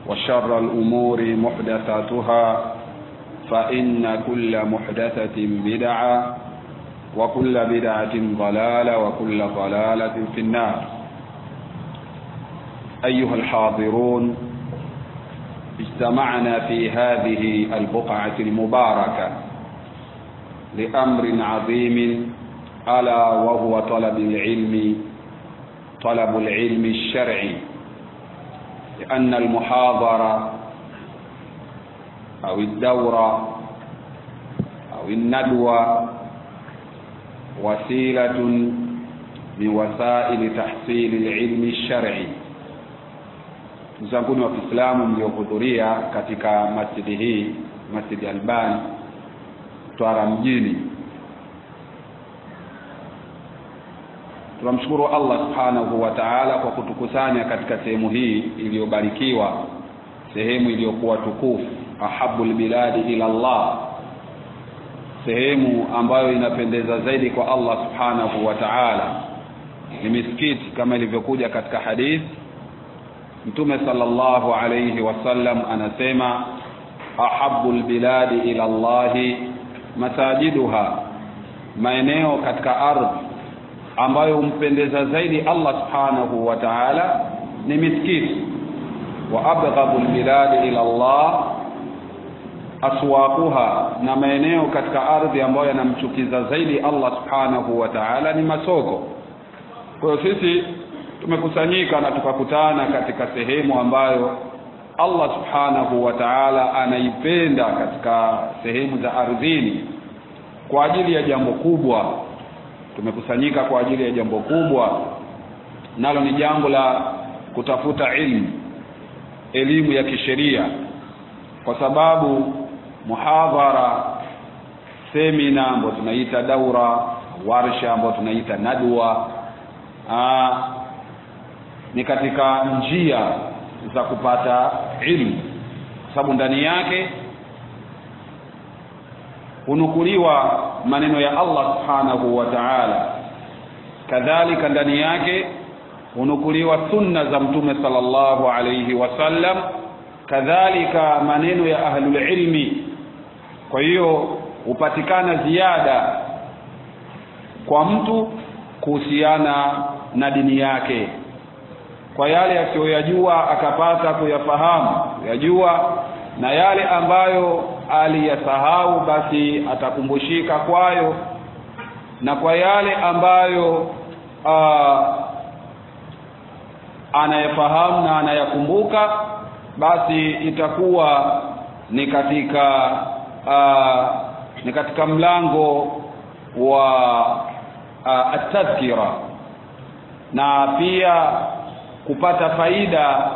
وشر الأمور محدثاتها فإن كل محدثة بدعة وكل بدعة ضلالة وكل ضلالة في النار. أيها الحاضرون، اجتمعنا في هذه البقعة المباركة لأمر عظيم ألا وهو طلب العلم الشرعي، لأن المحاضرة أو الدورة أو الندوة وسيلة من وسائل تحصيل العلم الشرعي. Mzanguni wa Kiislamu mliohudhuria katika masjidi hii, Masjid Albani Twara mjini, tunamshukuru Allah subhanahu wa ta'ala kwa kutukusanya katika sehemu hii iliyobarikiwa, sehemu iliyokuwa tukufu, ahabul biladi ila Allah, sehemu ambayo inapendeza zaidi kwa Allah subhanahu wa ta'ala. Ni misikiti kama ilivyokuja katika hadithi. Mtume sallallahu alayhi wasallam anasema ahabul biladi ila Allah masajiduha, maeneo katika ardhi ambayo umpendeza zaidi Allah subhanahu wa ta'ala ni misikiti. Wa abghadul biladi ila Allah aswaquha, na maeneo katika ardhi ambayo yanamchukiza zaidi Allah subhanahu wa ta'ala ni masoko. Kwa hiyo sisi tumekusanyika na tukakutana katika sehemu ambayo Allah subhanahu wa ta'ala anaipenda katika sehemu za ardhini kwa ajili ya jambo kubwa. Tumekusanyika kwa ajili ya jambo kubwa, nalo ni jambo la kutafuta elimu ya kisheria, kwa sababu muhadhara, semina ambayo tunaita daura, warsha ambayo tunaita nadwa, ni katika njia za kupata ilmu, kwa sababu ndani yake hunukuliwa maneno ya Allah subhanahu wa ta'ala, kadhalika ndani yake hunukuliwa sunna za Mtume sallallahu alayhi wasallam, kadhalika maneno ya ahlul ilmi. Kwa hiyo upatikana ziada kwa mtu kuhusiana na dini yake, kwa yale asiyoyajua akapata kuyafahamu, yajua, na yale ambayo aliyasahau basi atakumbushika kwayo, na kwa yale ambayo anayafahamu na anayakumbuka basi itakuwa ni katika mlango wa at-tadhkira, na pia kupata faida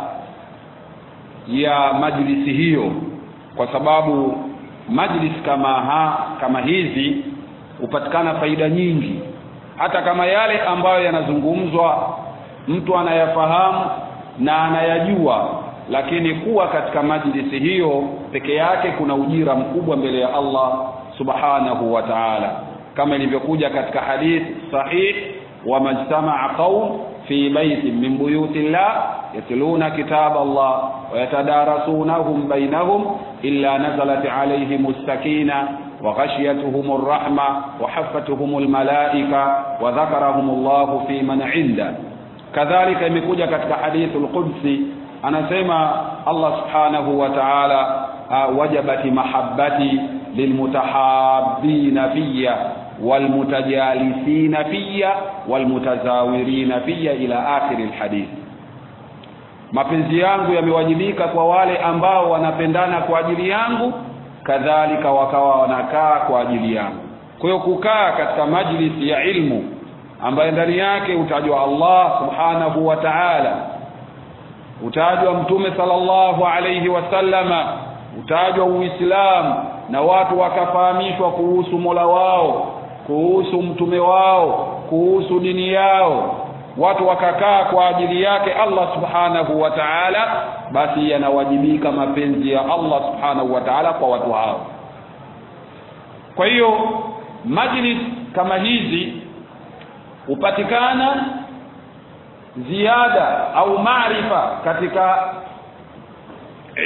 ya majlisi hiyo, kwa sababu majlis kama hizi hupatikana faida nyingi. Hata kama yale ambayo yanazungumzwa mtu anayafahamu na anayajua, lakini kuwa katika majlisi hiyo peke yake kuna ujira mkubwa mbele ya Allah subhanahu wa ta'ala, kama ilivyokuja katika hadith sahih, wa majtama'a qaum fi baytin min buyutillah yatluna kitab Allah wa yatadarasunahu bainahum illa nazalat alayhimus sakina wa ghashiyatuhumur rahma wa haffatuhumul malaika wa dhakarahumullahu fi man 'inda. Kadhalika imekuja katika hadithul qudsi, anasema Allah subhanahu wa ta'ala wajabati mahabbati lilmutahabbina fiyya walmutajalisina fiyya walmutazawirina fiyya ila akhir alhadith. Mapenzi yangu yamewajibika kwa wale ambao wanapendana kwa ajili yangu, kadhalika wakawa wanakaa kwa ajili yangu. Kwa hiyo kukaa katika majlisi ya ilmu ambayo ndani yake utajwa Allah subhanahu wa ta'ala, utajwa Mtume sallallahu alayhi wasallama, utajwa Uislamu, na watu wakafahamishwa kuhusu Mola wao, kuhusu mtume wao, kuhusu dini yao, watu wakakaa kwa ajili yake Allah subhanahu wa ta'ala, basi yanawajibika mapenzi ya Allah subhanahu wa ta'ala kwa watu hao. Kwa hiyo majlis kama hizi upatikana ziada au maarifa katika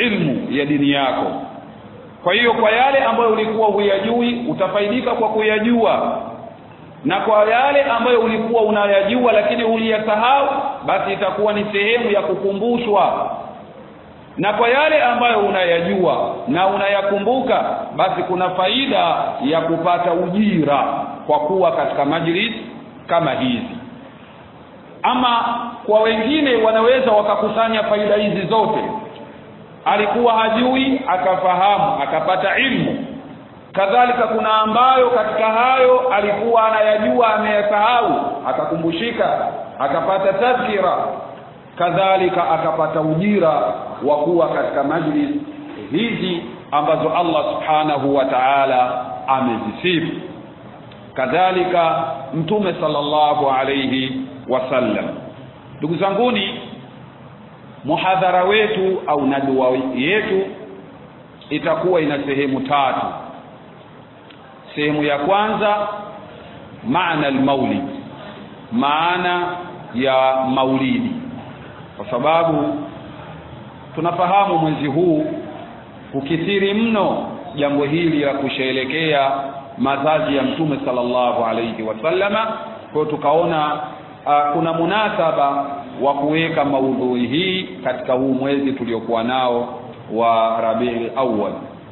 ilmu ya dini yako. Kwa hiyo kwa yale ambayo ulikuwa huyajui utafaidika kwa kuyajua, na kwa yale ambayo ulikuwa unayajua lakini uliyasahau basi itakuwa ni sehemu ya kukumbushwa, na kwa yale ambayo unayajua na unayakumbuka basi kuna faida ya kupata ujira kwa kuwa katika majlis kama hizi. Ama kwa wengine wanaweza wakakusanya faida hizi zote, alikuwa hajui akafahamu akapata ilmu, kadhalika kuna ambayo katika hayo alikuwa anayajua ameyasahau akakumbushika akapata tadhkira, kadhalika akapata ujira wa kuwa katika majlis hizi ambazo Allah subhanahu wa ta'ala amezisifu. Kadhalika Mtume sallallahu alayhi wasallam. Ndugu zanguni, muhadhara wetu au nadwa yetu itakuwa ina sehemu tatu. Sehemu ya kwanza, maana al-maulid, maana ya maulidi, kwa sababu tunafahamu mwezi huu ukithiri mno jambo hili la kusherehekea mazazi ya Mtume sallallahu alayhi wasallama. Kwa tukaona kuna munasaba wa kuweka maudhui hii katika huu mwezi tuliokuwa nao wa Rabiul Awwal.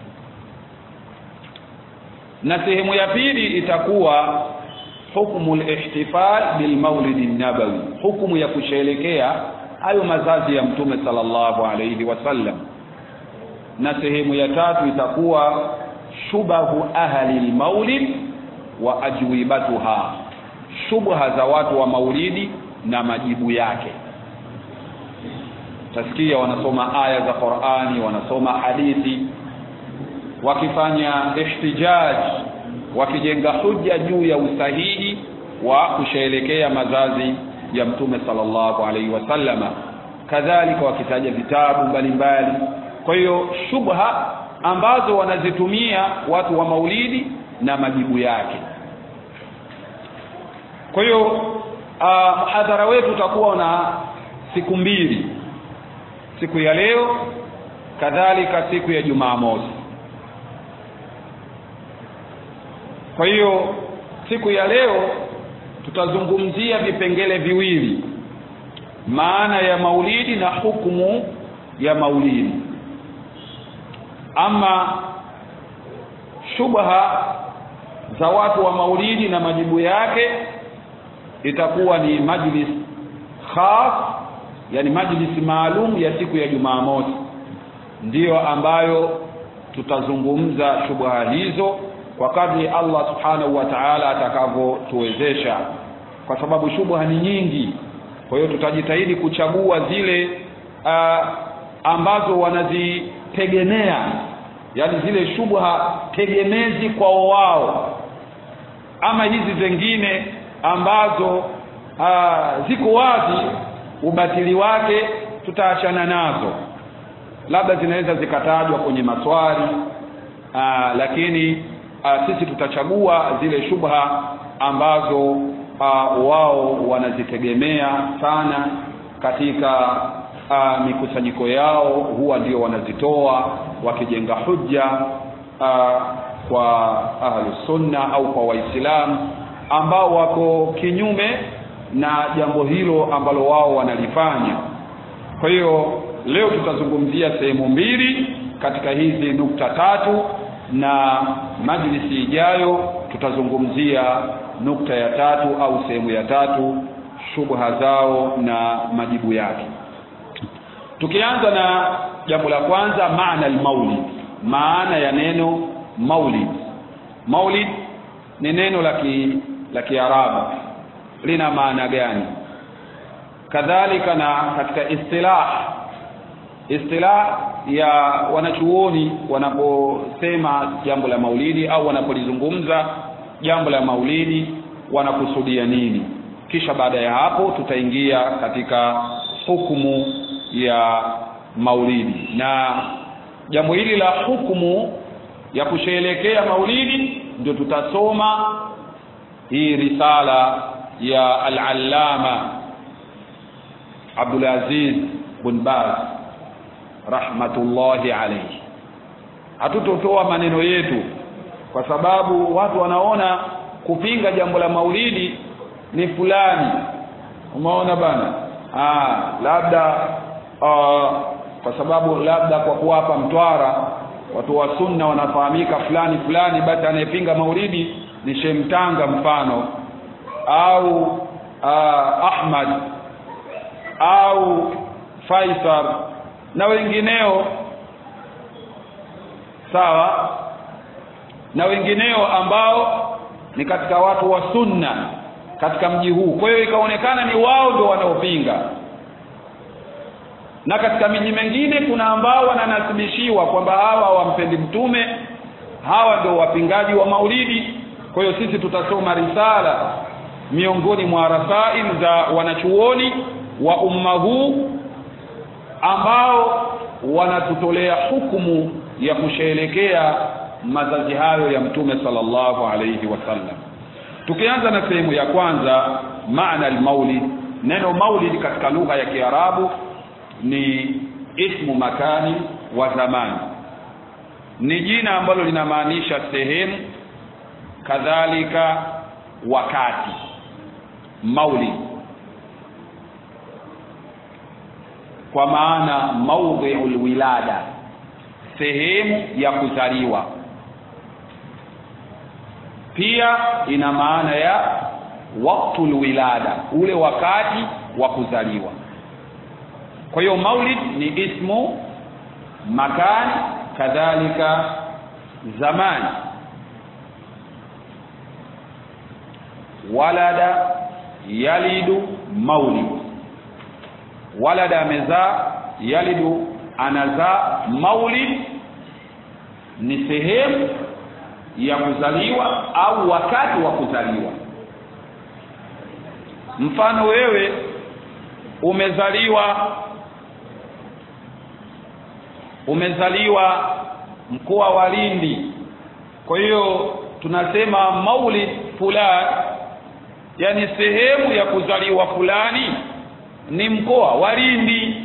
Na sehemu ya pili itakuwa hukumu al-ihtifal bil maulid an-nabawi, hukumu ya kusherehekea hayo mazazi ya Mtume sallallahu alayhi wasallam. Na sehemu ya tatu itakuwa shubahu ahli al-maulid wa ajwibatuha, shubha za watu wa maulidi na majibu yake. Tasikia wanasoma aya za Qur'ani, wanasoma hadithi, wakifanya ihtijaj, wakijenga hujja juu ya usahihi wa kusherehekea mazazi ya Mtume sallallahu alaihi wasallama, kadhalika wakitaja vitabu mbalimbali. Kwa hiyo shubha ambazo wanazitumia watu wa maulidi na majibu yake. Kwa hiyo muhadhara wetu utakuwa na siku mbili, siku ya leo kadhalika siku ya Jumamosi. Kwa hiyo siku ya leo tutazungumzia vipengele viwili, maana ya maulidi na hukumu ya maulidi. Ama shubha za watu wa maulidi na majibu yake itakuwa ni majlis khas, yani majlis maalum ya siku ya Jumamosi, ndiyo ambayo tutazungumza shubha hizo kwa kadri Allah subhanahu wa ta'ala atakavyotuwezesha, kwa sababu shubha ni nyingi. Kwa hiyo tutajitahidi kuchagua zile ambazo wanazitegemea, yani zile shubha tegemezi kwa wao. Ama hizi zingine ambazo ziko wazi ubatili wake tutaachana nazo, labda zinaweza zikatajwa kwenye maswali, lakini sisi tutachagua zile shubha ambazo wao wanazitegemea sana katika mikusanyiko yao, huwa ndio wanazitoa wakijenga hujja kwa ahlus sunna au kwa waislamu ambao wako kinyume na jambo hilo ambalo wao wanalifanya. Kwa hiyo leo tutazungumzia sehemu mbili katika hizi nukta tatu, na majlisi ijayo tutazungumzia nukta ya tatu au sehemu ya tatu, shubha zao na majibu yake. Tukianza na jambo la kwanza, maana al-maulid, maana ya neno maulid. Maulid ni neno la Kiarabu, lina maana gani? Kadhalika na katika istilah ya wanachuoni wanaposema jambo la maulidi au wanapolizungumza jambo la maulidi wanakusudia nini? Kisha baada ya hapo tutaingia katika hukumu ya maulidi. Na jambo hili la hukumu ya kusherehekea maulidi ndio tutasoma hii risala ya al-Allama Abdul Aziz bin Baz rahmatullahi alayhi. Hatutotoa maneno yetu kwa sababu watu wanaona kupinga jambo la maulidi ni fulani, umeona bana, labda kwa sababu labda kwa kuwa hapa Mtwara watu wa sunna wanafahamika fulani, basi anayepinga maulidi ni Shemtanga mfano, au Ahmad au Faisal na wengineo, sawa, na wengineo ambao ni katika watu wa sunna katika mji huu. Kwa hiyo ikaonekana ni wao ndio wanaopinga, na katika miji mingine kuna ambao wananasibishiwa kwamba hawa hawampendi mtume, hawa ndio wapingaji wa maulidi. Kwa hiyo sisi tutasoma risala miongoni mwa rasail za wanachuoni wa umma huu ambao wanatutolea hukumu ya kusherehekea mazazi hayo ya mtume sallallahu alayhi wasallam. Tukianza na sehemu ya kwanza, maana al-maulid. Neno maulid katika lugha ya Kiarabu ni ismu makani wa zamani, ni jina ambalo linamaanisha sehemu, kadhalika wakati. Maulid kwa maana mawdhi'ul wilada, sehemu ya kuzaliwa. Pia ina maana ya waqtul wilada, ule wakati wa kuzaliwa. Kwa hiyo maulid ni ismu makan, kadhalika zamani. Walada yalidu maulid, walada amezaa, yalidu anazaa, maulid ni sehemu ya kuzaliwa au wakati wa kuzaliwa. Mfano, wewe umezaliwa mkoa wa Lindi, kwa hiyo tunasema maulid fulani, yani sehemu ya kuzaliwa fulani ni mkoa wa Lindi.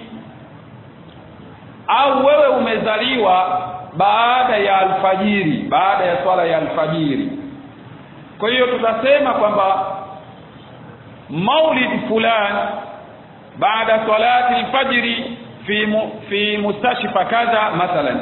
Au wewe umezaliwa baada ya alfajiri, baada ya swala ya alfajiri, kwa hiyo tutasema kwamba maulid fulani baada salati alfajiri fi mustashfa kadha mathalan.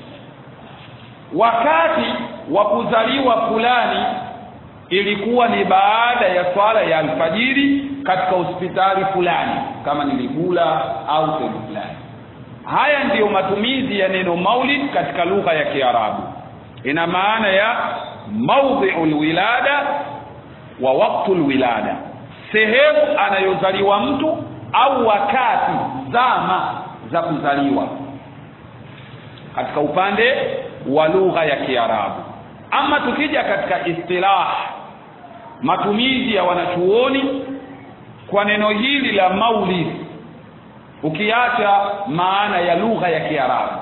Wakati wa kuzaliwa fulani ilikuwa ni baada ya swala ya alfajiri katika hospitali fulani, kama ni Ligula au sehemu fulani. Haya ndiyo matumizi ya neno maulid katika lugha ya Kiarabu. Ina maana ya mawdhi'ul wilada wa waqtul wilada, sehemu anayozaliwa mtu au wakati, zama za kuzaliwa katika upande wa lugha ya Kiarabu. Ama tukija katika istilah, matumizi ya wanachuoni kwa neno hili la maulid, ukiacha maana ya lugha ya Kiarabu,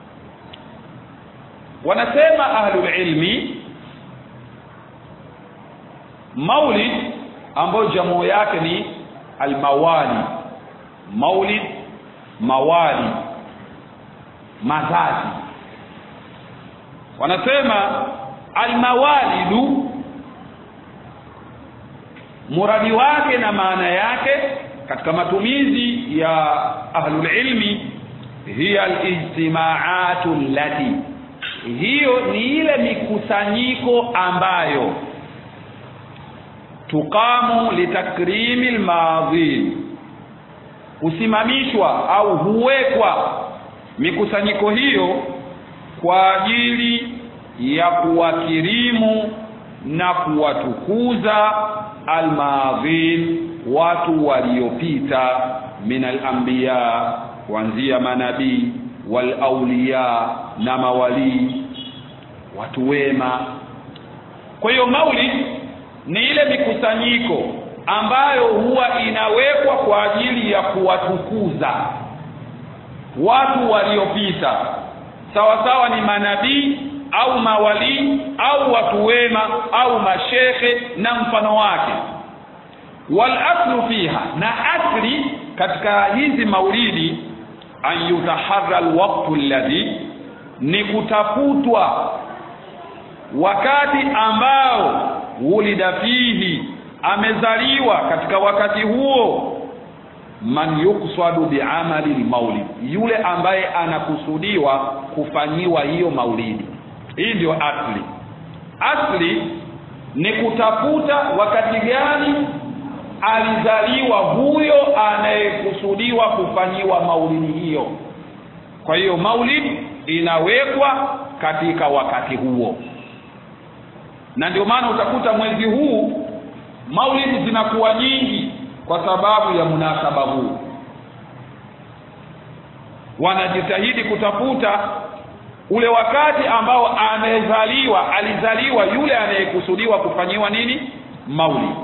wanasema ahlul ilmi maulid ambayo jamu yake ni almawali. Maulid, mawali, mazazi. Wanasema almawalidu, muradi wake na maana yake katika matumizi ya ahlul ilmi, hiya alijtimaatu allati, hiyo ni ile mikusanyiko ambayo tuqamu litakrimi almadhi, usimamishwa au huwekwa mikusanyiko hiyo kwa ajili ya kuwakirimu na kuwatukuza almadhin, watu waliopita, min al-anbiya, kuanzia manabii, wal awliya, na mawali, watu wema. Kwa hiyo maulid ni ile mikusanyiko ambayo huwa inawekwa kwa ajili ya kuwatukuza watu waliopita, sawa sawa ni manabii au mawali au watu wema au mashekhe na mfano wake. Wal aslu fiha, na asli katika hizi maulidi, an yutaharra alwaqtu alladhi, ni kutafutwa wakati ambao wulida fihi, amezaliwa katika wakati huo, man yuqsadu bi'amali almaulid, yule ambaye anakusudiwa kufanyiwa hiyo maulidi. Hii ndio asli. Asli ni kutafuta wakati gani alizaliwa huyo anayekusudiwa kufanyiwa maulidi hiyo. Kwa hiyo maulid inawekwa katika wakati huo, na ndio maana utakuta mwezi huu maulidi zinakuwa nyingi kwa sababu ya munasaba huu. Wanajitahidi kutafuta ule wakati ambao alizaliwa yule anayekusudiwa kufanyiwa nini, maulidi.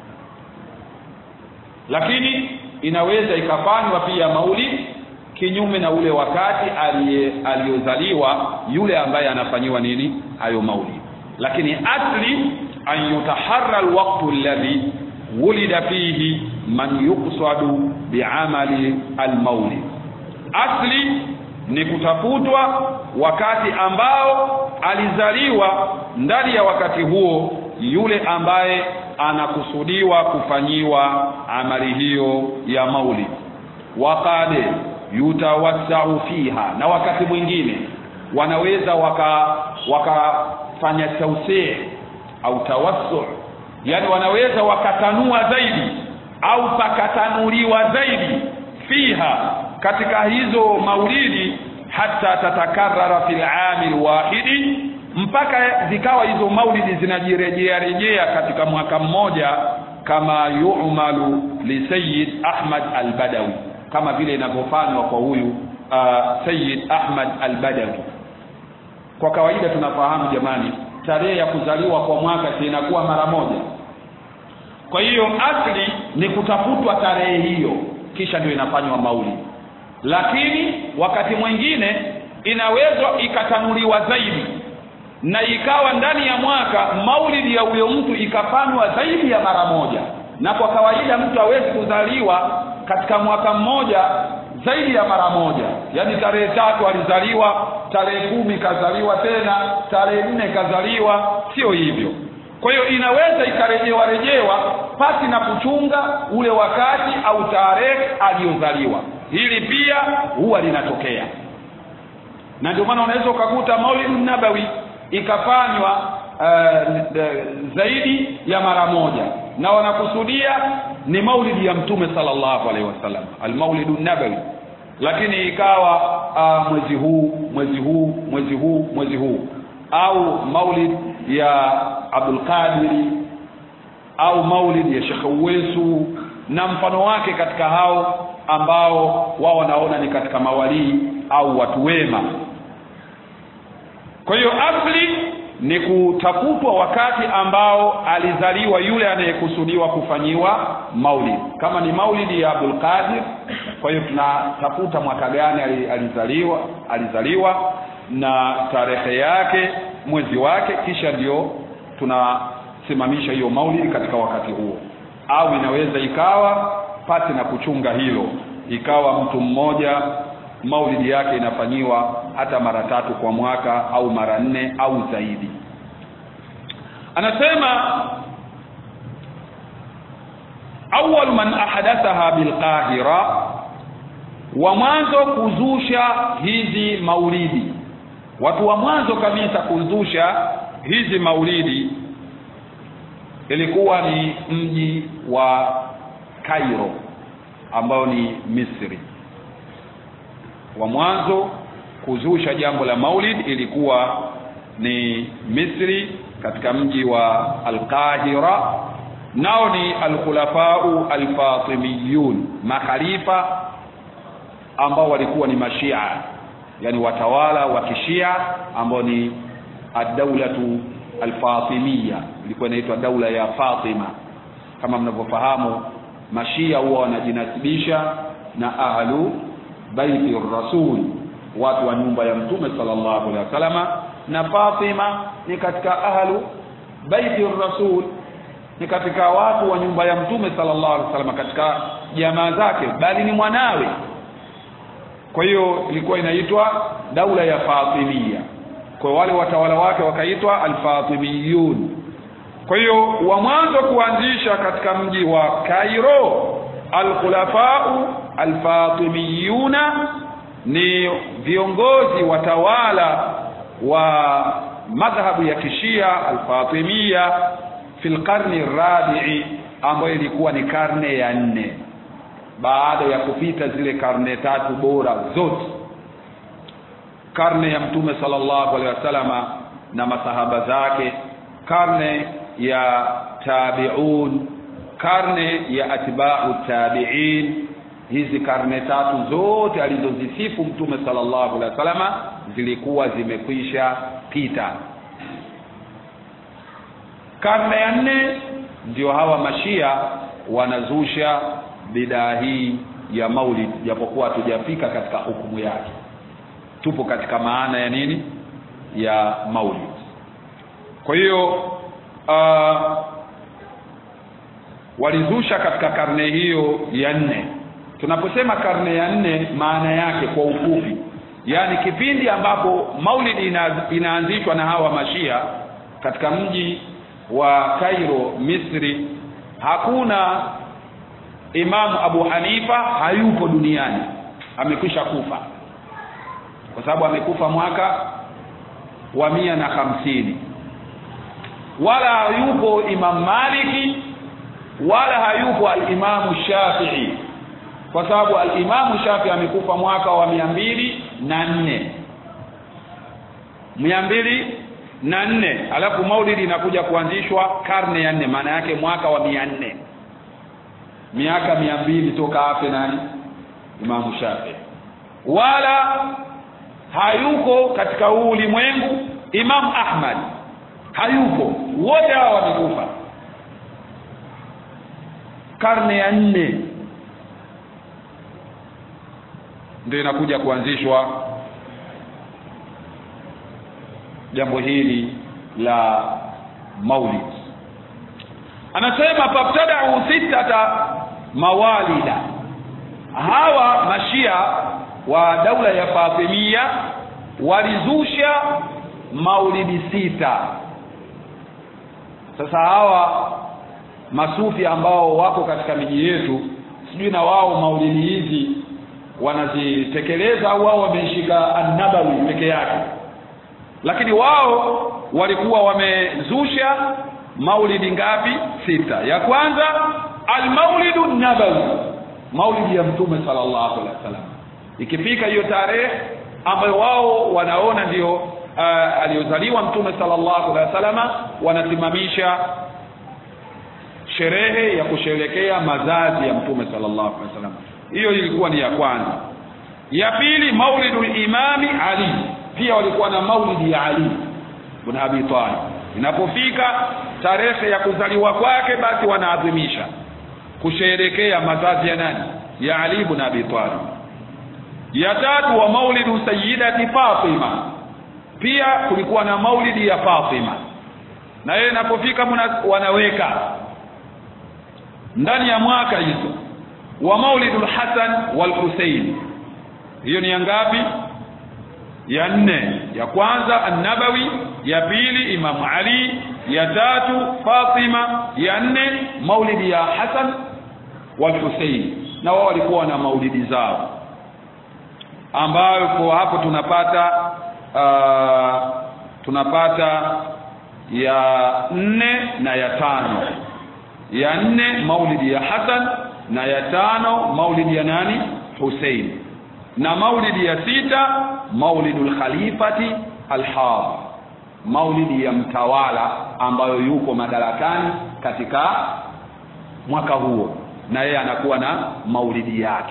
Lakini inaweza ikafanywa pia maulidi kinyume na ule wakati aliyozaliwa yule ambaye anafanyiwa nini, hayo maulidi. Lakini asli an yutaharra alwaqtu alladhi wulida fihi man yuqsadu bi'amali almaulid. Asli ni kutafutwa wakati ambao alizaliwa ndani ya wakati huo yule ambaye anakusudiwa kufanyiwa amali hiyo ya maulid. Waqad yutawassau fiha, na wakati mwingine wanaweza wakafanya tawsi' au tawassu', yani wanaweza wakatanua zaidi au pakatanuliwa zaidi fiha, katika hizo maulidi, hata tatakarrara fil aamil wahidi, mpaka zikawa hizo maulidi zinajirejea katika mwaka mmoja, kama yu'malu li Sayyid Ahmad al-Badawi, kama vile inavyofanywa kwa huyu Sayyid Ahmad al-Badawi. Kwa kawaida tunafahamu jamani, tarehe ya kuzaliwa kwa mwaka inakuwa mara moja. Kwa hiyo asli ni kutafutwa tarehe hiyo, kisha ndio inafanywa maulidi. Lakini wakati mwingine inaweza ikatanuliwa zaidi, na ikawa ndani ya mwaka maulidi ya huyo mtu ikafanywa zaidi ya mara moja. Na kwa kawaida mtu hawezi kuzaliwa katika mwaka mmoja zaidi ya mara moja. Yani tarehe 3 alizaliwa, tarehe 10 kazaliwa tena, tarehe 4 kazaliwa, sio hivyo. Kwa hiyo inaweza ikarejewa pasi na kuchunga ule wakati au tarehe aliyozaliwa. Hili pia huwa linatokea. Na ndio maana unaweza ukakuta Maulid Nabawi ikafanywa zaidi ya mara moja, na wanakusudia ni maulidi ya Mtume sallallahu alaihi wasallam, al-Maulid Nabawi, lakini ikawa mwezi huu au maulid ya Abdul Qadir au maulid ya Sheikh Uwesu na mfano wake, katika hao ambao wao wanaona ni katika mawalii au watu wema. Kwa hiyo asli ni kutafutwa wakati ambao alizaliwa yule anayekusudiwa kufanyiwa maulid. Kama ni maulidi ya Abdul Qadir, kwa hiyo tunatafuta mwaka gani alizaliwa na tarehe yake, mwezi wake, kisha ndio tunasimamisha hiyo maulidi katika wakati huo. Au inaweza ikawa pasi na kuchunga hilo, ikawa mtu mmoja maulidi yake inafanyiwa hata mara 3 kwa mwaka au mara 4 au zaidi. Anasema awwal man ahadathaha bil Qahira, wa mwanzo kuzusha hizi maulidi, watu wa mwanzo kabisa kuzusha hizi maulidi ilikuwa ni mji wa Cairo ambao ni Misri. Wa mwanzo kuzusha jambo la maulid ilikuwa ni Misri, katika mji wa Al-Qahira. Nao ni al-khulafau al-fatimiyun, makhalifa ambao walikuwa ni mashia, yani watawala wa kishia ambao ni ad-daulatu al-fatimiyya, ilikuwa inaitwa daula ya Fatima. Kama mnavyofahamu, mashia huwa wanajinasibisha na ahlu baiti rasul, watu wa nyumba ya Mtume sallallahu alaihi wasallam, na Fatima ni katika ahlu baiti rasul, ni katika watu wa nyumba ya Mtume sallallahu alaihi wasallam, katika jamaa zake, bali ni mwanawe. Kwa hiyo ilikuwa inaitwa daula ya Fatimia. Kwa wale watawala wake wakaitwa al-Fatimiyun. Kwa hiyo wa mwanzo kuanzisha katika mji wa Cairo al-Khulafa'u al-Fatimiyuna ni viongozi watawala wa madhhabu ya Kishia al-Fatimia fil qarni ar-rabi'i, ambayo ilikuwa ni karne ya 4 baada ya kupita zile karne 3 bora zote, karne ya Mtume sallallahu alaihi wasallama na masahaba zake, karne ya tabi'un, karne ya atba'u tabi'in. Hizi karne 3 zote alizozisifu Mtume sallallahu alaihi wasallama zilikuwa zimekwisha pita. Karne ya 4 ndio hawa mashia wanazusha bidaa hii ya maulid, japokuwa hatujafika katika hukumu yake, tupo katika maana ya nini ya maulid. Kwa hiyo walizusha katika karne hiyo ya 4. Tunaposema karne ya 4 maana yake kwa ufupi, yani kipindi ambapo maulid inaanzishwa na hawa mashia katika mji wa Cairo Misri, hakuna Imam Abu Hanifa, hayupo duniani, amekwisha kufa, kwa sababu amekufa mwaka wa 150. Wala hayupo Imam Maliki, wala hayupo al-Imam Shafi'i, kwa sababu al-Imam Shafi'i amekufa mwaka wa 204. 204, alafu maulidi inakuja kuanzishwa karne ya 4, maana yake mwaka wa 400. Miaka 200 toka afe nani? Imam Shafi'i. Wala hayuko katika ulimwengu Imam Ahmad, hayuko, wote hao wamekufa. Karne ya 4 ndio inakuja kuanzishwa jambo hili la maulid. Anasema fabtada'u 6 mawalida. Hawa mashia wa daula ya Fatimia walizusha maulidi 6. Sasa hawa masufi ambao wako katika miji yetu, sijui na wao maulidi hizi wanazitekeleza au wao wameshika an-Nabawi peke yake, lakini wao walikuwa wamezusha maulidi ngapi? 6. Ya kwanza al-Maulidu Nabawi, maulidi ya Mtume sallallahu alaihi wasallam. Ikifika hiyo tarehe ambayo wao wanaona ndio aliozaliwa Mtume sallallahu alaihi wasallam, wanasimamisha sherehe ya kusherehekea mazazi ya Mtume sallallahu alaihi wasallam. Hiyo ilikuwa ni ya kwanza. Ya pili Maulidul Imami Ali, pia walikuwa na maulidi ya Ali ibn Abi Talib. Inapofika tarehe ya kuzaliwa kwake, basi wanaadhimisha kusherehekea mazazi ya nani? Ya Ali ibn Abi Talib. Ya tatu wa Maulidu Sayyidati Fatima, pia kulikuwa na maulidi ya Fatima, na yeye inapofika wanaweka ndani ya mwaka hizo. Wa Maulidul Hasan wal Husayn, hiyo ni ngapi? Ya 4. Ya kwanza an-Nabawi, ya pili Imam Ali, ya tatu Fatima, ya 4 maulidi ya Hasan wal Husayn. Na wao walikuwa na maulidi zao, ambayo kwa hapo tunapata ya 4 na ya 5. Ya 4 maulidi ya Hasan, na ya 5 maulidi ya nani? Husayn. Na maulidi ya 6 maulidul khalifati al-hadhi, maulidi ya mtawala ambayo yuko madarakani katika mwaka huo, na yeye anakuwa na maulidi yake.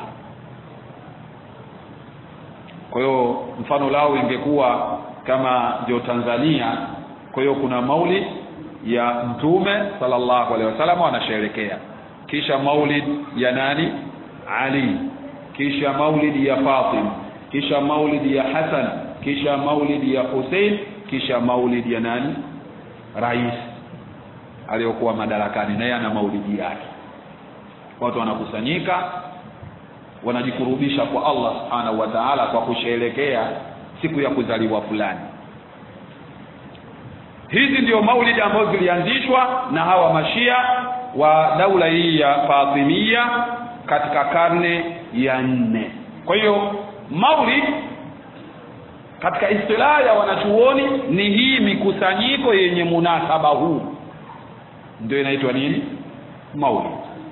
Kwa hiyo mfano lao ingekuwa kama ndio Tanzania, kwa hiyo kuna maulid ya Mtume sallallahu alaihi wasallam wanasherehekea, kisha maulid ya nani? Ali, kisha maulidi ya Fatima, kisha maulidi ya Hasan, kisha maulidi ya Hussein, kisha maulidi ya nani? Rais aliyokuwa madarakani, naye ana maulidi yake. Watu wanakusanyika, wanajikurubisha kwa Allah subhanahu wa ta'ala kwa kusherehekea siku ya kuzaliwa fulani. Hizi ndio maulidi ambazo zilianzishwa na hawa mashia wa daula hii ya Fatimia katika karne ya 4. Kwa hiyo maulid katika istilahi ya wanachuoni ni hii mikusanyiko yenye munasaba huu, ndio inaitwa nini? Maulid.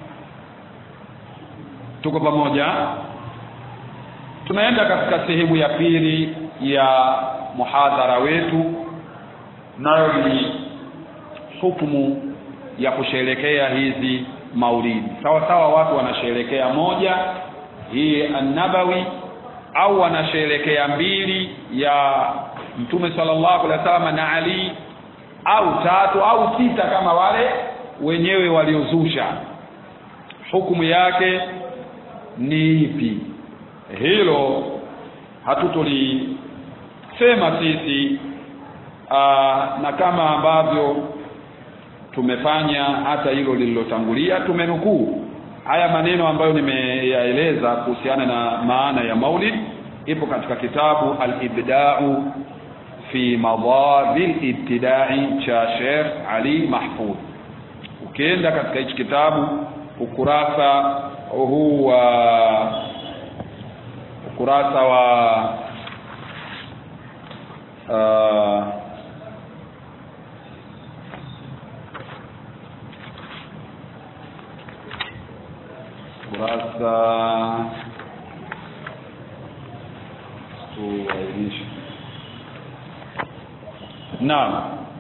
Tuko pamoja? Tunaenda katika sehemu ya pili ya muhadhara wetu, nayo ni hukumu ya kusherehekea hizi maulidi. Sawa sawa watu wanasherehekea moja hii an-nabawi, au wanasherehekea 2 ya Mtume sallallahu alaihi wasallam na Ali, au 3 au 6 kama wale wenyewe waliozusha. Hukumu yake ni ipi? Hilo hatutolisema sisi, na kama ambavyo tumefanya hata hilo lililotangulia, tumenukuu haya maneno ambayo nimeyaeleza kuhusiana na maana ya maulid. Ipo katika kitabu al-Ibda'u fi Madhabil Ibtida'i cha Sheikh Ali Mahfudh. Ukienda katika hichi kitabu ukurasa huu ukurasa wa kurasa naam,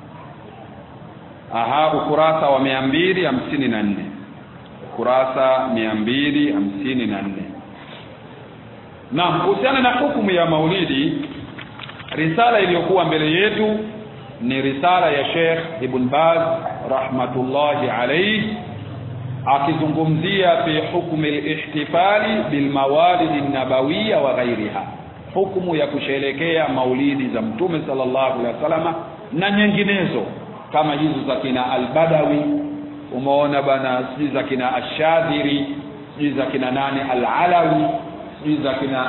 ukurasa wa 254, ukurasa 254. Naam, kuhusiana na hukumu ya maulidi, risala iliyokuwa mbele yetu ni risala ya Sheikh Ibn Baz rahmatullahi alayhi, akizungumzia fi hukmi al-ihtifali bil mawalid an-nabawiyya wa ghayriha, hukumu ya kusherehekea maulidi za Mtume sallallahu alaihi wasallam na nyinginezo kama hizo za kina al-Badawi, umeona bana, si za kina ash-Shadhiri, si za kina nani al-Alawi, si za kina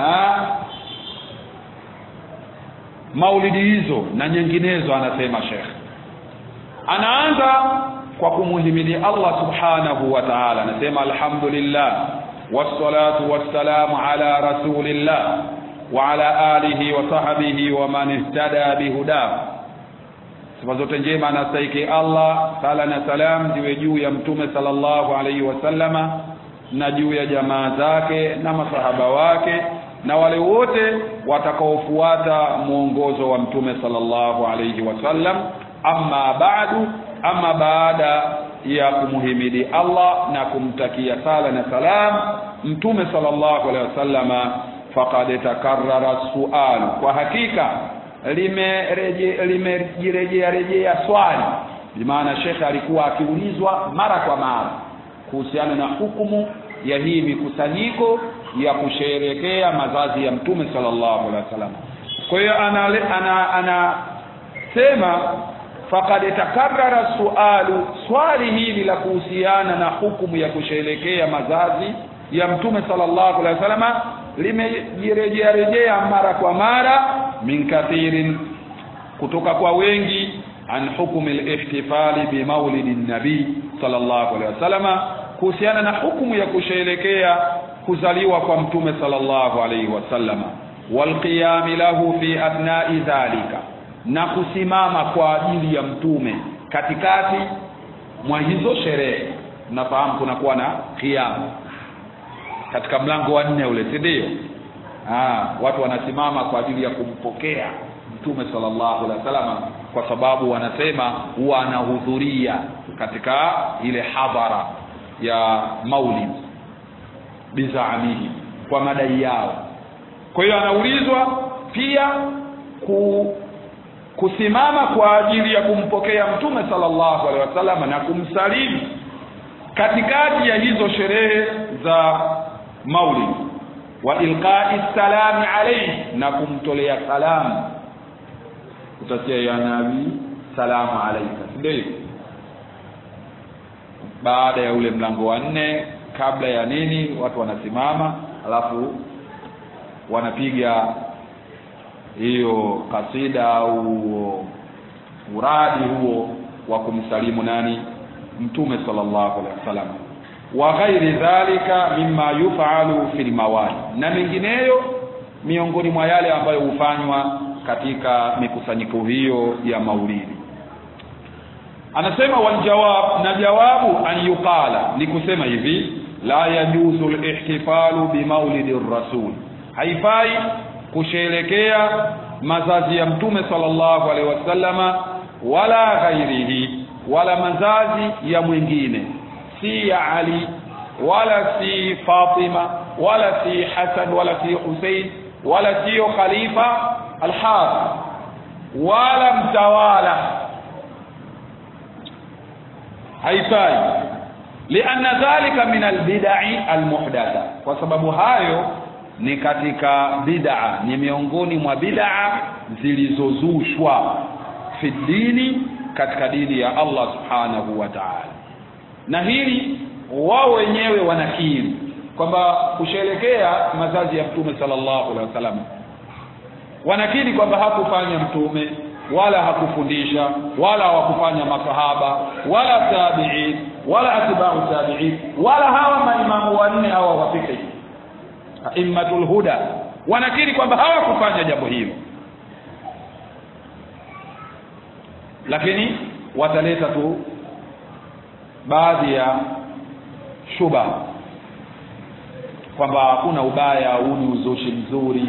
maulidi hizo na nyinginezo. Anasema Sheikh, anaanza kwa kumuhimidi Allah subhanahu wa ta'ala, anasema alhamdulillah wassalatu wassalamu ala rasulillah wa ala alihi wa sahbihi wa man ihtada bihuda. Sifa zote njema anastahili Allah, sala na salam ziwe juu ya Mtume sallallahu alayhi wasallama na juu ya jamaa zake na masahaba wake na wale wote watakaofuata mwongozo wa Mtume sallallahu alayhi wasallam. Amma ba'du, amma baada ya kumuhimidi Allah na kumtakia sala na salam Mtume sallallahu alayhi wasallama, faqad takarrara su'al, kwa hakika limerejea swali. Bimaana Sheikh alikuwa akiulizwa mara kwa mara kuhusiana na hukumu ya hii mikusanyiko ya kusherehekea mazazi ya Mtume sallallahu alaihi wasallam. Kwa hiyo anasema faqad takarrara su'alu, swali hili la kuhusiana na hukumu ya kusherehekea mazazi ya Mtume sallallahu alaihi wasallam limejirejea mara kwa mara, min kathirin, kutoka kwa wengi, an hukumi al-ihtifali bi maulidin nabii sallallahu alaihi wasallam, kuhusiana na hukumu ya kusherehekea kuzaliwa kwa Mtume sallallahu alaihi wasallam, wal qiyam lahu fi athna'i dhalika, na kusimama kwa ajili ya Mtume katikati mwa hizo sherehe. Nafahamu kuna kuwa na qiyam katika mlango wa 4 ule, ndio watu wanasimama kwa ajili ya kumpokea Mtume sallallahu alaihi wasallam, kwa sababu wanasema huwa anahudhuria katika ile hadhara ya maulid bizaamihi, kwa madai yao. Kwa hiyo anaulizwa pia kusimama kwa ajili ya kumpokea Mtume sallallahu alaihi wasallam na kumsalimu katikati ya hizo sherehe za maulid, wa ilqa'i salami alayhi, na kumtolea salamu, utasia ya nabii salamu alayka, ndio baada ya ule mlango wa 4. Kabla ya nini watu wanasimama alafu wanapiga hiyo kasida au uradi huo wa kumsalimu nani? Mtume sallallahu alaihi wasallam. Wa ghairi dhalika mimma yuf'alu fil mawali, na mengineyo miongoni mwa yale ambayo hufanywa katika mikusanyiko hiyo ya maulidi. Anasema wal jawab, na jawabu an yuqala, ni kusema hivi: la yajuzu al-ihtifalu bi maulidi ar-rasul, haifai kusherekea mazazi ya Mtume sallallahu alaihi wasallama, wala ghairihi, wala mazazi ya mwingine, si ya Ali wala si Fatima wala si Hasan wala si Hussein wala si Khalifa al-Hafiz wala mtawala. haifai, lianna dhalika min albid'i almuhdatha, kwa sababu hayo ni katika bid'a, ni miongoni mwa bid'a zilizozushwa fi dini, katika dini ya Allah subhanahu wa ta'ala. Na hili wao wenyewe wanakiri kwamba kusherekea mazazi ya Mtume sallallahu alaihi wasallam, wanakiri kwamba hakufanya Mtume wala hakufundisha wala hawakufanya masahaba wala tabi'in wala atba'u tabi'in wala hawa maimamu wanne hawa wafiki a'immatul huda, wanakiri kwamba hawakufanya jambo hilo, lakini wataleta tu baadhi ya shubha kwamba hakuna ubaya, huu ni uzushi mzuri,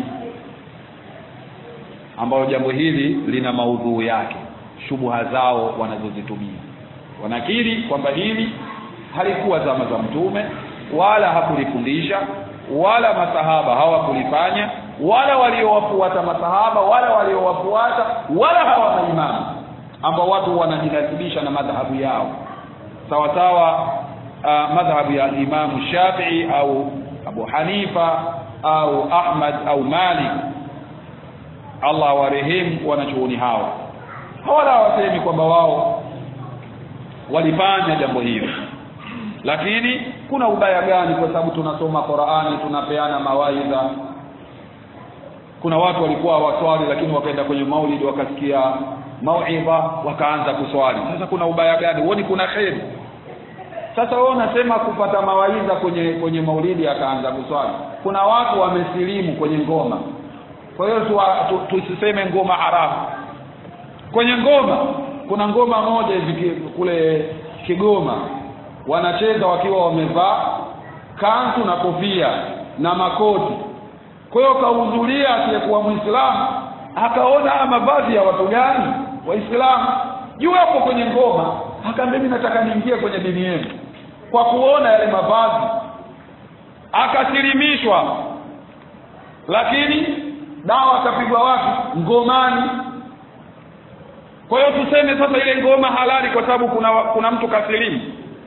ambao jambo hili lina maudhui yake, shubha zao wanazozitumia. Wanakiri kwamba hili halikuwa zama za Mtume, wala hakulifundisha, wala masahaba hawakulifanya, wala waliowafuata masahaba, wala waliowafuata, wala hawa maimamu ambao watu wanajinasibisha na madhhabu yao, sawa sawa madhhabu ya Imam Shafi'i au Abu Hanifa au Ahmad au Malik, Allah warehemu wanachuoni hawa. Hawala wasemi kwamba wao walifanya jambo hilo, lakini kuna ubaya gani? Kwa sababu tunasoma Qur'ani, tunapeana mawaidha. Kuna watu walikuwa waswali lakini wakaenda kwenye maulidi wakasikia mauidha wakaanza kuswali. Sasa kuna ubaya gani? Uone kuna kheri. Sasa wewe unasema kupata mawaidha kwenye maulidi akaanza kuswali. Kuna watu wamesilimu kwenye ngoma. Kwa hiyo tusiseme ngoma haramu. Kwenye ngoma, kuna ngoma moja hivi kule Kigoma, wanacheza wakiwa wamevaa kanzu na kofia na makoti. Kwa hiyo kahudhuria asiyekuwa Muislamu, akaona mavazi ya watu gani? Waislamu. Juu hapo kwenye ngoma, akamwambia mimi nataka niingie kwenye dini yenu. Kwa kuona yale mavazi akasilimishwa, lakini dawa akapigwa wapi? Ngomani. Kwa hiyo tuseme sasa ile ngoma halali kwa sababu kuna mtu kasilimu?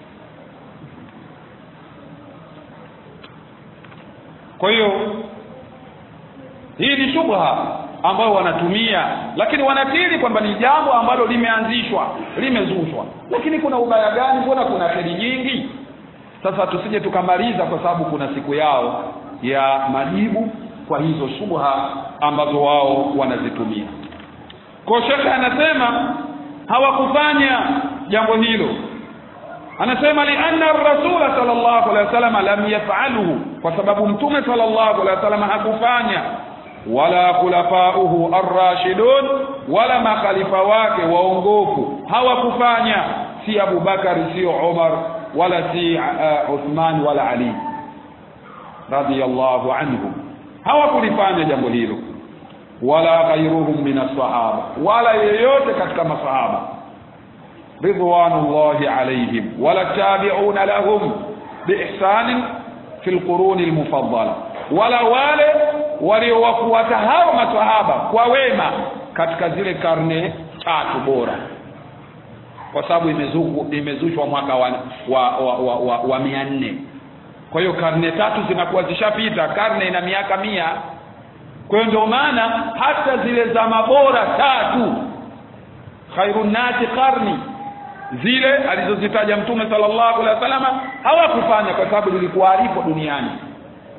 Kwa hiyo hii ni shubha ambao wanatumia, lakini wanakiri kwamba ni jambo ambalo limeanzishwa, limezushwa. Lakini kuna ubaya gani? Mbona kuna kheri nyingi? Sasa tusije tukamaliza, kwa sababu kuna siku yao ya majibu kwa hizo shubha ambazo wao wanazitumia. Kwa shekhe anasema hawakufanya jambo hilo. Anasema li anna ar-rasul sallallahu alaihi wasallam lam yaf'aluhu, kwa sababu Mtume sallallahu alaihi wasallam hakufanya, wala khulafa'uhu ar-rashidun, wala makhalifa wake waongofu hawakufanya, si Abu Bakar, si Umar, wala si Uthman wala Ali radiyallahu anhum, hawakulifanya jambo hilo, wala ghayruhum min as-sahaba, wala yeyote katika masahaba ridwanullahi alayhim, wala tabi'una lahum biihsan fi al-qurun al-mufaddala, wala wale waliowafuata hao masahaba kwa wema katika zile karne tatu bora, kwa sababu imezushwa mwaka wa 400. Kwa hiyo karne tatu zinakuwa zishapita, karne ina miaka 100. Kwa hiyo ndio maana hata zile zama bora tatu, khairun nasi qarni, zile alizozitaja Mtume sallallahu alaihi wasallam hawakufanya, kwa sababu zilikuwa alipo duniani.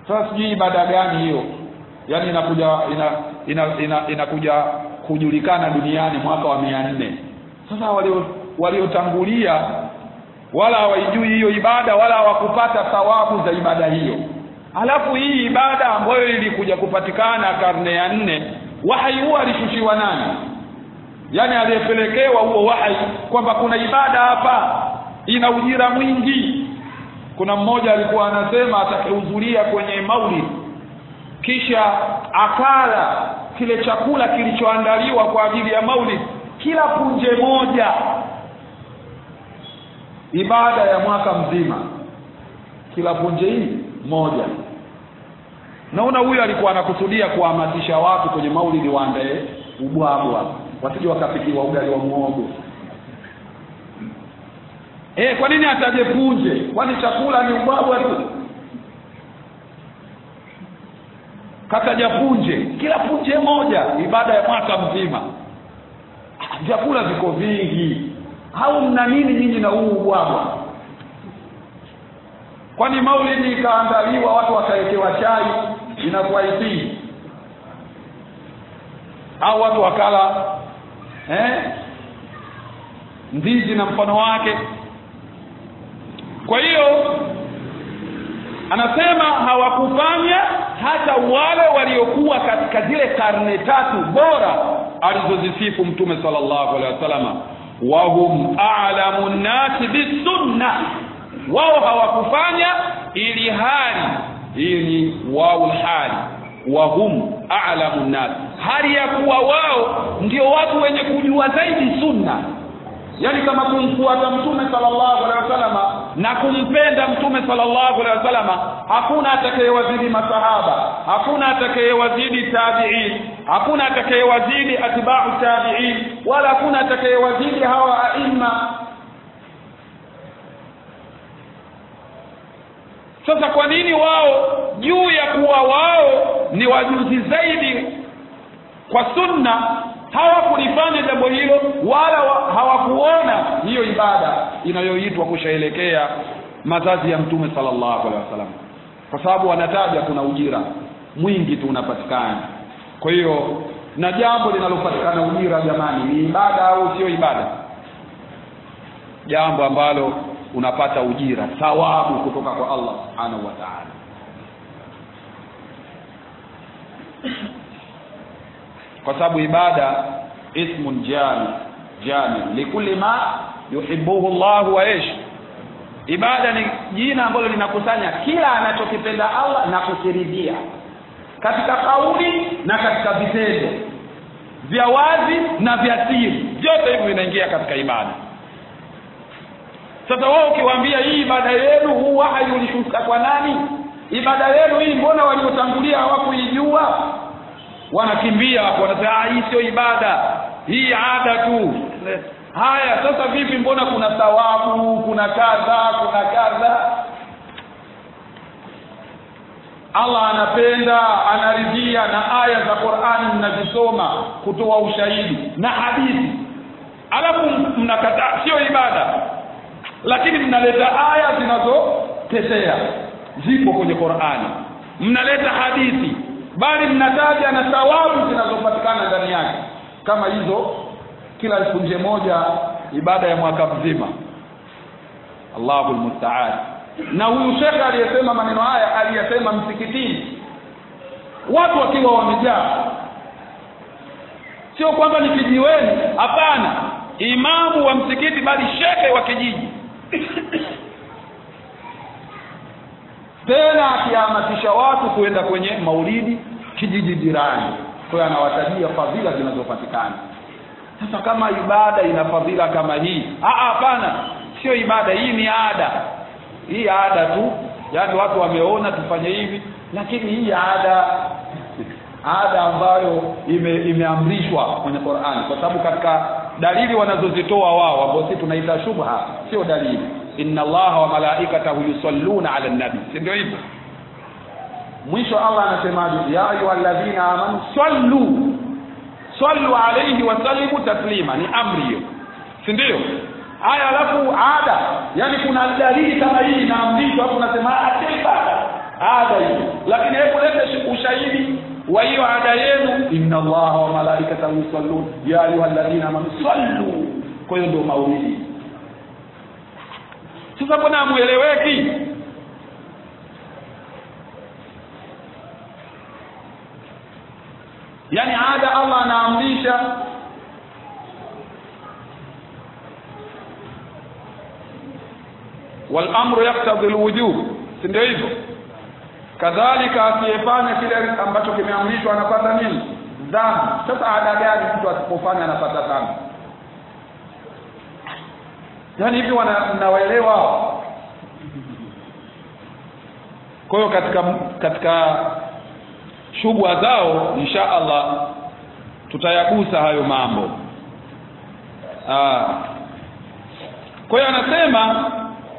Sasa sijui ibada gani hiyo, yani inakuja kujulikana duniani mwaka wa 400. Sasa waliotangulia wala hawaijui hiyo ibada, wala hawakupata thawabu za ibada hiyo. Alafu hii ibada ambayo ilikuja kupatikana karne ya 4, wahi huwa alishushiwa nani? Yani aliyepelekewa huo wahi kwamba kuna ibada hapa ina ujira mwingi. Kuna mmoja alikuwa anasema atakayehudhuria kwenye maulid kisha akala kile chakula kilichoandaliwa kwa ajili ya maulid, kila punje moja ibada ya mwaka mzima, kila punje hii moja. Naona huyu alikuwa anakusudia kuhamasisha watu kwenye maulidi waandae ubwabwa, wasije wakapikiwa ugali wa muhogo. Kwa nini ataje punje? Kwani chakula ni ubwabwa tu? Kataja punje, kila punje moja ibada ya mwaka mzima. Vyakula viko vingi, au mna nini nyinyi na huu ubwabwa? Kwani maulidi ikaandaliwa watu wakaekewa chai inakuwa ipi? Au watu wakala ndizi na mfano wake? Kwa hiyo anasema hawakufanya hata wale waliokuwa katika zile karne 3 bora alizozisifu Mtume sallallahu alaihi wasallam, wa hum a'lamu an-nas bis-sunnah. Wao hawakufanya ili hali hii ni waul hali, wa hum a'lamu an-nas, hali ya kuwa wao ndio watu wenye kujua zaidi sunna. Yani kama kumfuata Mtume sallallahu alaihi wasallam na kumpenda Mtume sallallahu alaihi wasallam, hakuna atakayewazidi masahaba, hakuna atakayewazidi tabi'in, hakuna atakayewazidi atba'u tabi'in, wala hakuna atakayewazidi hawa aima. Sasa kwa nini wao juu ya kuwa wao ni wajuzi zaidi kwa sunna hawakulifanya jambo hilo, wala hawakuona hiyo ibada inayoitwa kushaelekea mazazi ya Mtume sallallahu alaihi wasallam? Kwa sababu wanataja kuna ujira mwingi tu unapatikana. Kwa hiyo na jambo linalopatikana ujira, jamani, ni ibada au sio ibada? Jambo ambalo unapata ujira, thawabu kutoka kwa Allah subhanahu wa ta'ala. Kwa sababu ibada ismun jami likulli ma yuhibbuhu Allah wa ish. Ibada ni jina ambalo linakusanya kila anachokipenda Allah na kukiridhia katika kauli na katika vitendo vya wazi na vya siri, vyote hivyo vinaingia katika ibada. Sasa wao ukiwaambia hii ibada yenu huu wahi ulishuka kwa nani? Ibada yenu hii mbona waliotangulia hawakuijua? Wanakimbia wanasema hii sio ibada, hii ada tu. Haya, sasa vipi, mbona kuna thawabu, kuna kadha? Allah anapenda, anaridhia, na aya za Qur'ani mnazisoma kutoa ushahidi na hadithi, alafu mnakataa sio ibada, lakini mnaleta aya zinazotetea zipo kwenye Qur'ani, mnaleta hadithi, bali mnataja na thawabu zinazopatikana ndani yake kama hizo kila punje moja ibada ya mwaka mzima. Allahul musta'an. Na huyu shekhi aliyesema maneno haya aliyesema msikitini, watu wakiwa wamejaa, sio kwamba ni kijiweni, hapana, imamu wa msikiti bali shekhi wa kijiji. Tena akihamasisha watu kuenda kwenye maulidi kijiji jirani, kwa anawatajia fadhila zinazopatikana. Sasa kama ibada ina fadhila kama hii, hapana, sio ibada, hii ni ada. Hii ada tu, yani watu wameona tufanye hivi, lakini hii ada ambayo imeamrishwa kwenye Qur'ani, kwa sababu katika dalili wanazozitoa wao ambao sisi tunaita shubha, sio dalili. Inna Allaha wa malaikatahu yusalluna 'alan nabi, si ndio hivyo? Mwisho Allah anasemaje? Ya ayyuhalladhina amanu sallu alayhi wa sallimu taslima, ni amri hiyo, si ndio? Haya, alafu ada, yani kuna dalili kama hii inaamrishwa, hapo unasema ibada. ada hiyo. Lakini hebu lete ushahidi wa hiyo ada yenu, inna Allaha wa malaikatahu yusallun ya ayyuhalladhina amanu sallu. Kwa hiyo ndio maulidi. Sasa mbona hamueleweki? Yani ada Allah anaamrisha, wal amru yaqtadi alwujub, si ndio hivyo? Kadhalika asiyefanya kile ambacho kimeamrishwa anapata nini? Dhambi. Sasa ada gani mtu asipofanya anapata dhambi? Yani hivi wanawaelewa? Kwa hiyo katika shubha zao insha Allah tutayagusa hayo mambo. Kwa hiyo anasema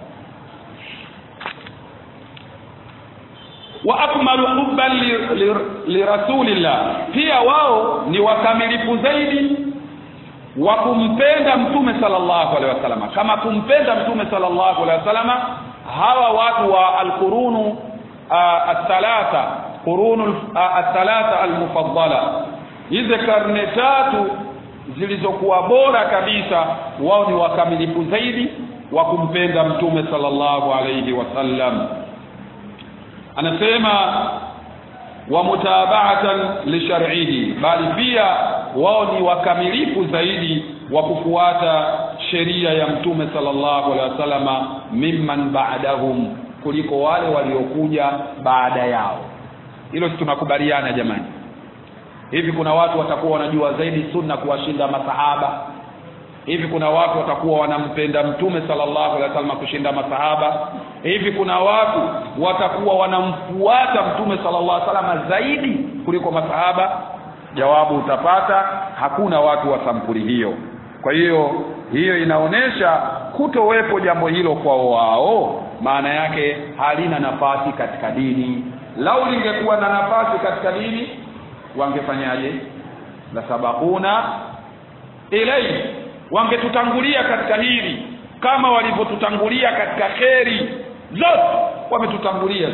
wa akmalu hubban li rasulillah, pia wao ni wakamilifu zaidi wa kumpenda mtume sallallahu alaihi wasallam. Kama kumpenda mtume sallallahu alaihi wasallam hawa watu wa alqurunu athalatha, qurunu athalatha almufaddala, hizo karne tatu zilizokuwa bora kabisa, wao ni wakamilifu zaidi wa kumpenda mtume sallallahu alaihi wasallam. Anasema wa mutaba'atan li shar'ihi, bali pia wao ni wakamilifu zaidi wa kufuata sheria ya mtume sallallahu alaihi wasallam mimman ba'dahum, kuliko wale waliokuja baada yao. Hilo tunakubaliana jamani. Hivi kuna watu watakuwa wanajua zaidi sunna kuwashinda masahaba? Hivi kuna watu watakuwa wanampenda mtume sallallahu alaihi wasallam kushinda masahaba? Hivi kuna watu watakuwa wanamfuata mtume sallallahu alaihi wasallam zaidi kuliko masahaba? Jawabu utapata hakuna watu wa sampuli hiyo. Kwa hiyo inaonesha kutowepo jambo hilo kwa wao, maana yake halina nafasi katika dini. Lau lingekuwa na nafasi katika dini wangefanyaje? La sabaquna ilayhi, wangetutangulia katika hili kama walivyotutangulia katika kheri zote, wametutangulia.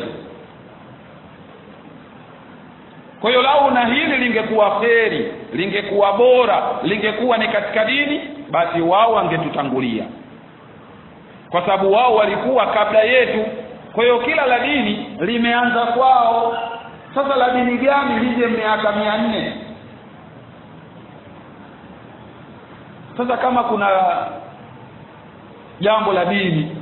Kwa hiyo lau na hili lingekuwa kheri, lingekuwa bora, lingekuwa ni katika dini, basi wao wangetutangulia, kwa sababu wao walikuwa kabla yetu. Kwa hiyo kila la dini limeanza kwao. Sasa la dini gani lije miaka 400? Sasa kama kuna jambo la dini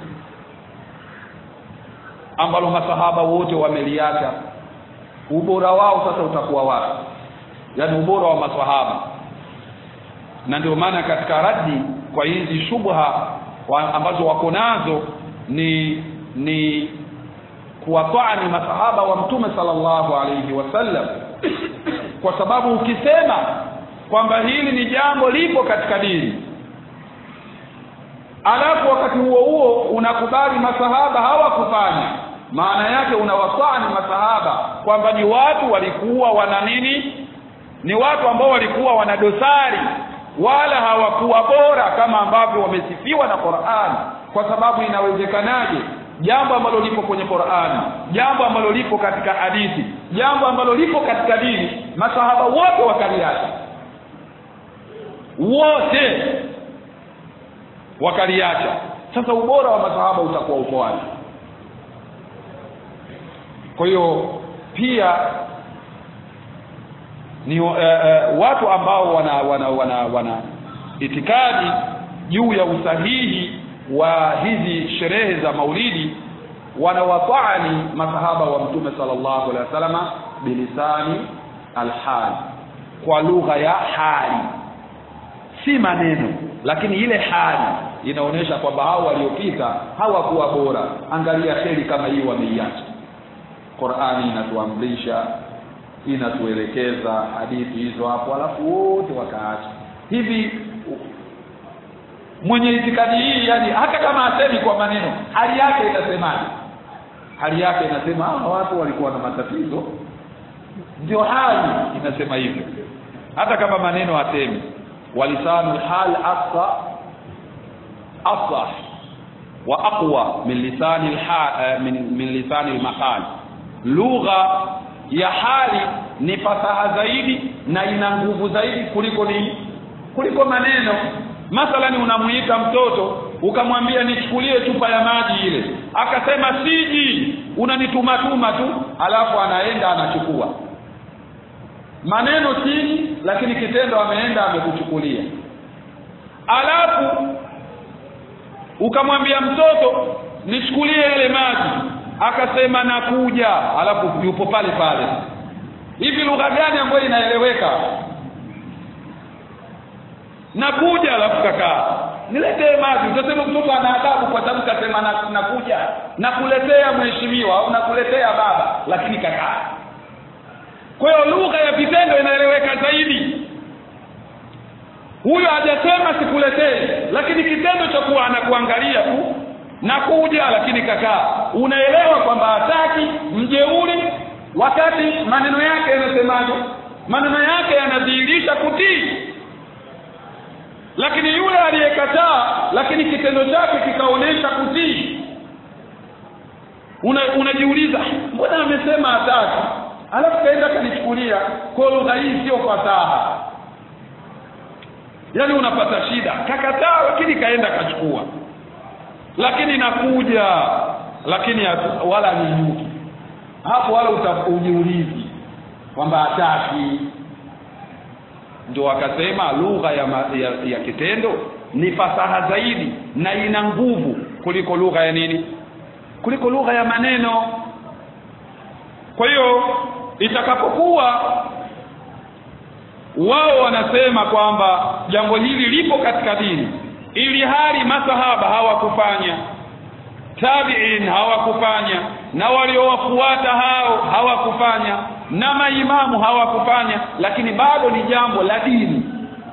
ambalo masahaba wote wameliacha, ubora wao sasa utakuwa wapi? Yani ubora wa masahaba. Na ndio maana katika radi kwa hizi shubha ambazo wako nazo ni kuwatani masahaba wa mtume sallallahu alayhi wasallam, kwa sababu ukisema kwamba hili ni jambo lipo katika dini, alafu wakati huo unakubali masahaba hawakufanya, maana yake unawasani masahaba kwamba ni watu walikuwa wana nini? Ni watu ambao walikuwa wana dosari, wala hawakuwa bora kama ambavyo wamesifiwa na Qur'an. Kwa sababu inawezekanaje jambo ambalo lipo kwenye Qur'an, jambo ambalo lipo katika hadithi, jambo ambalo lipo katika dini, masahaba wote wakaliacha, wote wakaliacha? Sasa ubora wa masahaba utakuwa uko wapi? Kwa hiyo pia ni watu ambao wana itikadi juu ya usahihi wa hizi sherehe za maulidi, wanawatani masahaba wa mtume sallallahu alaihi wasallam bilisani alhal, kwa lugha ya hali, si maneno, lakini ile hali inaonesha kwamba hao waliopita hawakuwa bora. Angalia kheri kama hii wameiacha. Qur'ani inatuamrisha, inatuelekeza hadithi hizo hapo, alafu wote wakaacha. Hivi mwenye itikadi hii, yani hata kama asemi kwa maneno, hali yake inasemaje? Hali yake inasema watu walikuwa na matatizo, ndio hali inasema hivyo, hata kama maneno asemi. Walisanul hal asah wa aqwa min lisani min lisani al-maqal. lugha ya hali ni fasaha zaidi na ina nguvu zaidi kuliko maneno. Mathalan, unamuita mtoto ukamwambia nichukulie chupa ya maji ile, akasema siji, unanituma tu, alafu anaenda anachukua. Maneno siji, lakini kitendo ameenda amekuchukulia. Alafu ukamwambia mtoto nichukulie ile maji, akasema nakuja, alafu yupo pale. Hivi lugha gani ambayo inaeleweka? Nakuja alafu kakaa, niletee maji. Utasema mtoto ana adabu kwa sababu kasema nakuja, nakuletea mheshimiwa au nakuletea baba, lakini kakaa. Kwa hiyo lugha ya vitendo inaeleweka zaidi. Huyo hajasema sikuletee, lakini kitendo cha kuwa anakuangalia tu nakuja, lakini kakaa, unaelewa kwamba hataki, mjeuri, wakati maneno yake yanasemaje? Maneno yake yanadhihirisha kutii. Lakini yule aliyekataa lakini kitendo chake kikaonesha kutii, unajiuliza mbona amesema hataki alafu kaenda kanichukulia? Kwa lugha hii sio fasaha. Yaani unapata shida, kakataa lakini kaenda kachukua, lakini nakuja, lakini wala ninyuki hapo, wala ujiulizi kwamba hataki. Ndio akasema lugha ya kitendo ni fasaha zaidi na ina nguvu kuliko lugha ya nini? Kuliko lugha ya maneno. Kwa hiyo itakapokuwa wao wanasema kwamba jambo hili lipo katika dini, ili hali masahaba hawakufanya, tabi'in hawakufanya, na waliowafuata hao hawakufanya, na maimamu hawakufanya, lakini bado ni jambo la dini,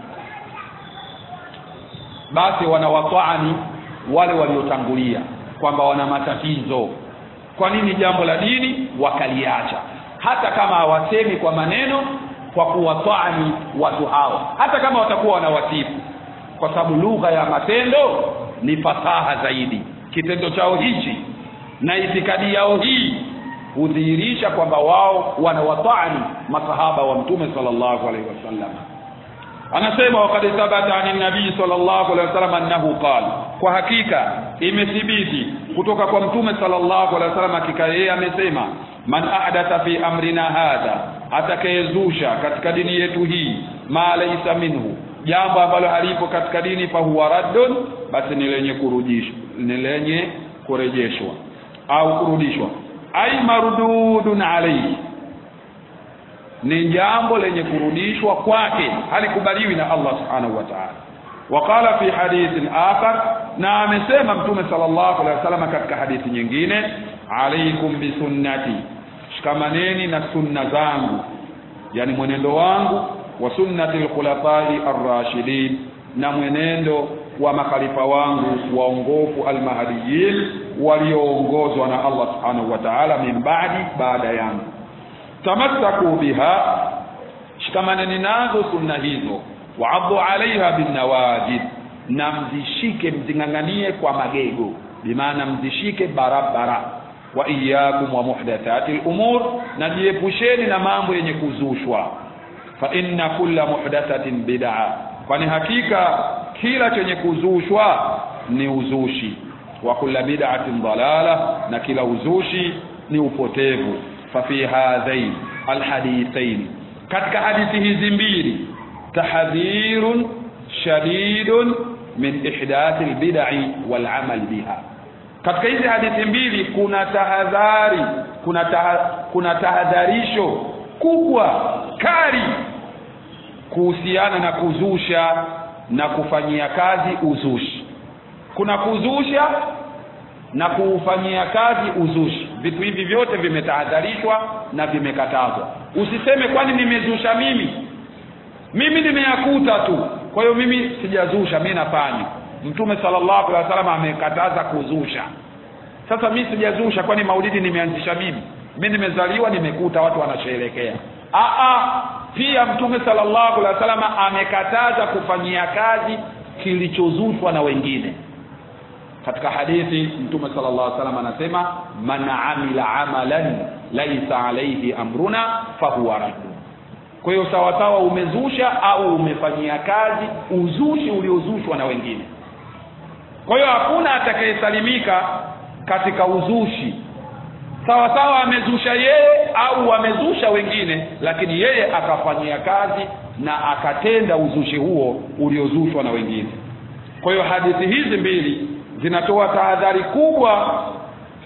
basi wanawatwani wale waliotangulia kwamba wana matatizo. Kwa nini jambo la dini wakaliacha? Hata kama hawasemi kwa maneno, kwa kuwatwani watu hao, hata kama watakuwa wanawasifu, kwa sababu lugha ya matendo ni fasaha zaidi. Kitendo chao hichi na itikadi yao hii hudhihirisha kwamba wao wanawatani masahaba wa Mtume sallallahu alaihi wasallam. Anasema waqad thabata ani nabii sallallahu alaihi wasallam annahu qala, kwa hakika imethibiti kutoka kwa Mtume sallallahu alaihi wasallam hakika yeye amesema, man ahdatha fi amrina hadha, atakayezusha katika dini yetu hii, ma laysa minhu, jambo ambalo halipo katika dini, fa huwa raddun, basi ni lenye kurudishwa, ni lenye kurejeshwa au kurudishwa. Ay mardudun alayhi, ni jambo lenye kurudishwa kwake, halikubaliwi na Allah subhanahu wa ta'ala. Waqala fi hadithin akhar, na amesema Mtume sallallahu alaihi wasallam katika hadithi nyingine, alaikum bi sunnati, shikamaneni na sunna zangu, yani mwenendo wangu, wa sunnati al-khulafai ar-rashidin, na mwenendo wa makhalifa wangu waongofu al-mahdiyyin, walioongozwa na Allah subhanahu wa ta'ala min ba'di, baada yangu. Tamassaku biha, shikamaneni nazo sunna hizo, wa'addu 'alayha bin nawajid, na mzishike, mzinganganie kwa magego, bimaana mzishike barabara. Wa iyyakum wa muhdathatil umur, na jiepusheni na mambo yenye kuzushwa. Fa inna kulla muhdathatin bid'a, kwani hakika kila chenye kuzushwa ni uzushi. Wa kulla bid'atin dalala, na kila uzushi ni upotevu. Fa fi hadhain alhadithain, katika hadithi hizi mbili, tahdhirun shadidun min ihdathi albid'i wal amal biha. Katika hizi hadithi mbili kuna tahadhari, kuna tahadharisho kubwa kali kuhusiana na kuzusha na kufanyia kazi uzushi. Kuna kuzusha na kufanyia kazi uzushi, vitu hivi vyote vimetahadharishwa na vimekatazwa. Usiseme kwani nimezusha mimi nimeyakuta tu, kwa hiyo mimi sijazusha, mimi nafanya. Mtume sallallahu alaihi wasallam amekataza kuzusha. Sasa mimi sijazusha, kwani maulidi nimeanzisha mimi nimezaliwa nimekuta watu wanasherehekea. Pia Mtume sallallahu alaihi wasallam amekataza kufanyia kazi kilichozushwa na wengine. Katika hadithi Mtume sallallahu alaihi wasallam anasema, man amila amalan laisa alayhi amruna fahuwa radd. Kwa hiyo sawa sawa umezusha au umefanyia kazi uzushi uliozushwa na wengine. Kwa hiyo hakuna atakayesalimika katika uzushi. Sawa sawa amezusha yeye au amezusha wengine, lakini yeye akafanyia kazi na akatenda uzushi huo uliozushwa na wengine. Kwa hiyo hadithi hizi mbili zinatoa tahadhari kubwa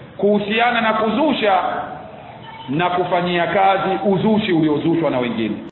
kuhusiana na kuzusha na kufanyia kazi uzushi uliozushwa na wengine.